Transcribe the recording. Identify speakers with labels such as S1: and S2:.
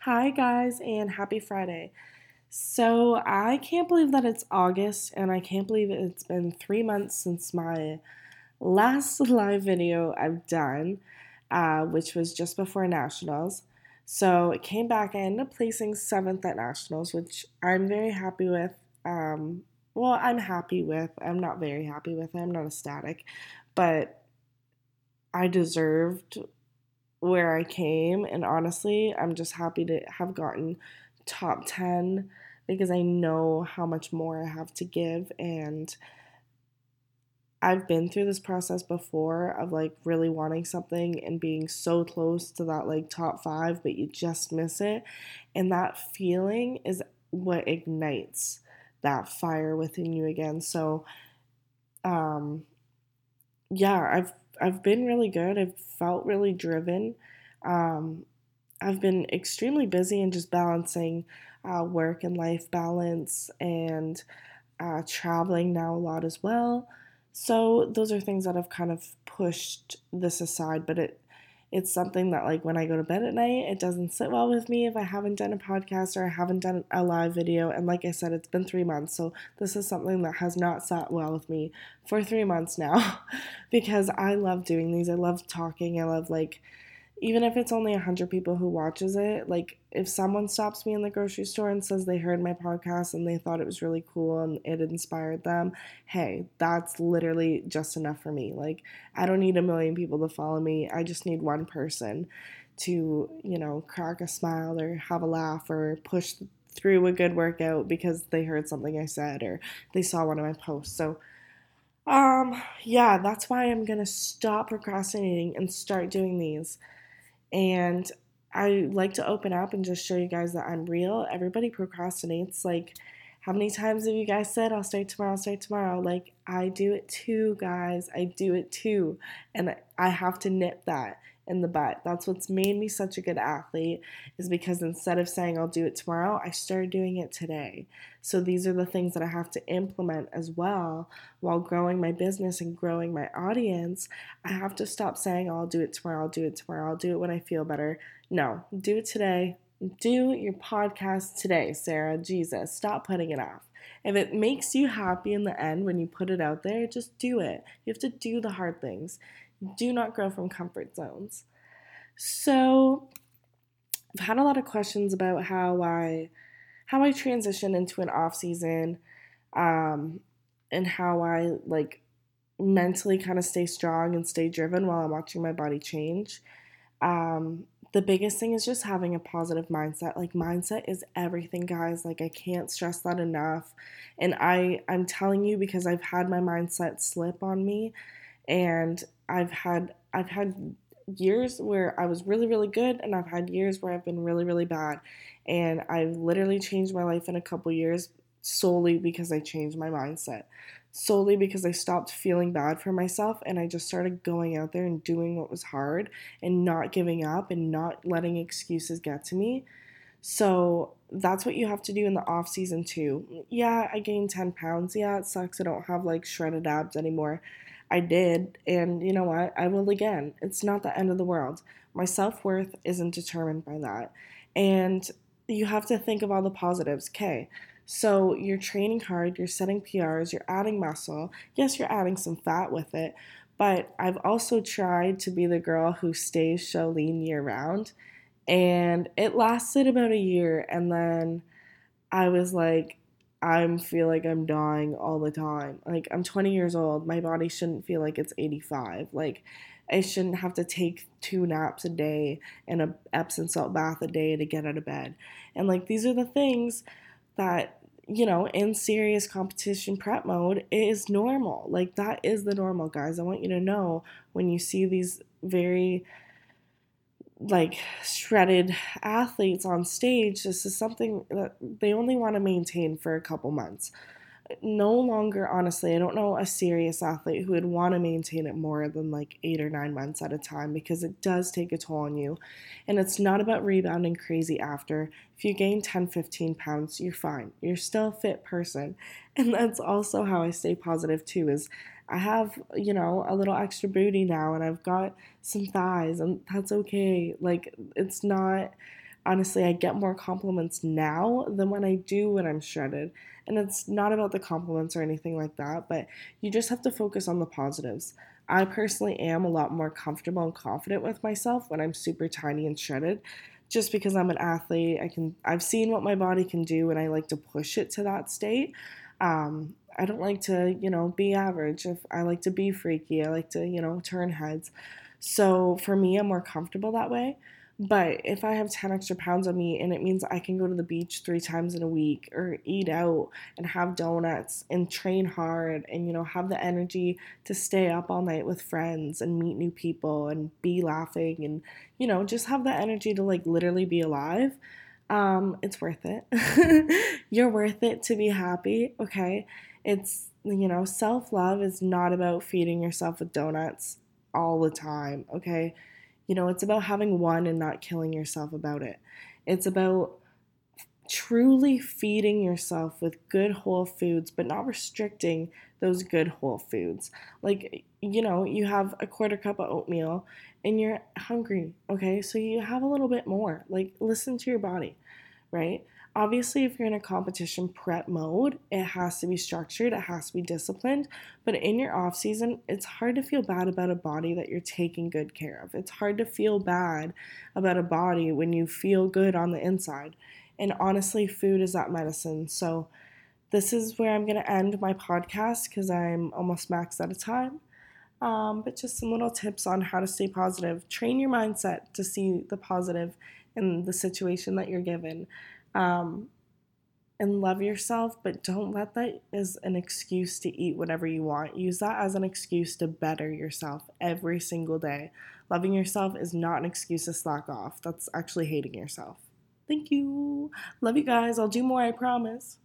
S1: Hi, guys, and happy Friday. So, I can't believe that it's August, and I can't believe it's been 3 months since my last live video I've done, which was just before Nationals. So, it came back. I ended up placing seventh at Nationals, which I'm very happy with. Um, I'm happy with. I'm not very happy with it. I'm not ecstatic, but I deserved where I came. And honestly, I'm just happy to have gotten top 10 because I know how much more I have to give. And I've been through this process before of like really wanting something and being so close to that like top five, but you just miss it. And that feeling is what ignites that fire within you again. So, um, yeah, I've been really good. I've felt really driven. Um, I've been extremely busy and just balancing work and life balance and traveling now a lot as well. So those are things that I've kind of pushed this aside, but it's something that like when I go to bed at night, it doesn't sit well with me if I haven't done a podcast or I haven't done a live video. And like I said, it's been 3 months, so this is something that has not sat well with me for 3 months now, because I love doing these. I love talking. I love like even if it's only 100 people who watches it, like if someone stops me in the grocery store and says they heard my podcast and they thought it was really cool and it inspired them, hey, that's literally just enough for me. Like I don't need a million people to follow me. I just need one person to, crack a smile or have a laugh or push through a good workout because they heard something I said or they saw one of my posts. So yeah, that's why I'm gonna stop procrastinating and start doing these. And I like to open up and just show you guys that I'm real. Everybody procrastinates. Like, how many times have you guys said, I'll start tomorrow, I'll start tomorrow? Like, I do it too, guys. I do it too. And I have to nip that in the butt. That's what's made me such a good athlete, is because instead of saying I'll do it tomorrow, I started doing it today. So these are the things that I have to implement as well while growing my business and growing my audience. I have to stop saying, oh, I'll do it tomorrow, I'll do it tomorrow, I'll do it when I feel better. No, do it today. Do your podcast today, Sarah. Jesus, stop putting it off. If it makes you happy in the end when you put it out there, just do it. You have to do the hard things. Do not grow from comfort zones. So, I've had a lot of questions about how I transition into an off season, um, and how I like mentally kind of stay strong and stay driven while I'm watching my body change. The biggest thing is just having a positive mindset. Like mindset is everything, guys. Like I can't stress that enough. And I'm telling you because I've had my mindset slip on me, and I've had years where I was really really good, and I've had years where I've been really really bad, and I've literally changed my life in a couple years solely because I changed my mindset, solely because I stopped feeling bad for myself and I just started going out there and doing what was hard and not giving up and not letting excuses get to me. So that's what you have to do in the off season too. Yeah, I gained 10 pounds. Yeah, it sucks. I don't have like shredded abs anymore. I did, and you know what? I will again. It's not the end of the world. My self worth isn't determined by that. And you have to think of all the positives. Okay, so you're training hard, you're setting PRs, you're adding muscle. Yes, you're adding some fat with it, but I've also tried to be the girl who stays so lean year round, and it lasted about a year, and then I was like, I feel like I'm dying all the time. Like I'm 20 years old, my body shouldn't feel like it's 85. Like I shouldn't have to take 2 naps a day and a Epsom salt bath a day to get out of bed. And like these are the things that, in serious competition prep mode, it is normal. Like that is the normal, guys. I want you to know when you see these very like shredded athletes on stage, this is something that they only want to maintain for a couple months. No longer, honestly, I don't know a serious athlete who would want to maintain it more than like 8 or 9 months at a time because it does take a toll on you. And it's not about rebounding crazy after. If you gain 10, 15 pounds, you're fine. You're still a fit person. And that's also how I stay positive too, is I have, a little extra booty now and I've got some thighs and that's okay. Like it's not Honestly, I get more compliments now than when I do when I'm shredded. And it's not about the compliments or anything like that, but you just have to focus on the positives. I personally am a lot more comfortable and confident with myself when I'm super tiny and shredded, just because I'm an athlete. I've seen what my body can do, and I like to push it to that state. I don't like to, be average. If I like to be freaky, I like to, turn heads. So for me, I'm more comfortable that way. But if I have 10 extra pounds on me and it means I can go to the beach 3 times in a week or eat out and have donuts and train hard and, have the energy to stay up all night with friends and meet new people and be laughing and, just have the energy to like literally be alive, it's worth it. You're worth it to be happy, okay? It's, self love is not about feeding yourself with donuts all the time, okay? It's about having one and not killing yourself about it. It's about truly feeding yourself with good whole foods, but not restricting those good whole foods. Like, you have a quarter cup of oatmeal and you're hungry, okay? So you have a little bit more. Like, listen to your body, right? Obviously, if you're in a competition prep mode, it has to be structured, it has to be disciplined. But in your off season, it's hard to feel bad about a body that you're taking good care of. It's hard to feel bad about a body when you feel good on the inside. And honestly, food is that medicine. So, this is where I'm going to end my podcast because I'm almost maxed out of time. But just some little tips on how to stay positive. Train your mindset to see the positive in the situation that you're given. Um, and love yourself, but don't let that as an excuse to eat whatever you want. Use that as an excuse to better yourself every single day. Loving yourself is not an excuse to slack off. That's actually hating yourself. Thank you. Love you guys. I'll do more, I promise.